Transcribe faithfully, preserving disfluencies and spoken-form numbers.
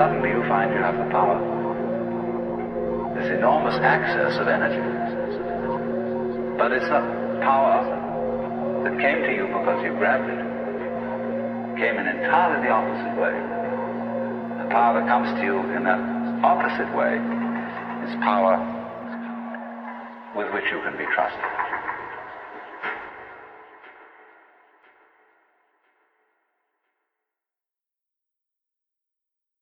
suddenly you find you have the power, this enormous access of energy. But it's not power that came to you because you grabbed it. It came in entirely the opposite way. The power that comes to you in that opposite way is power with which you can be trusted.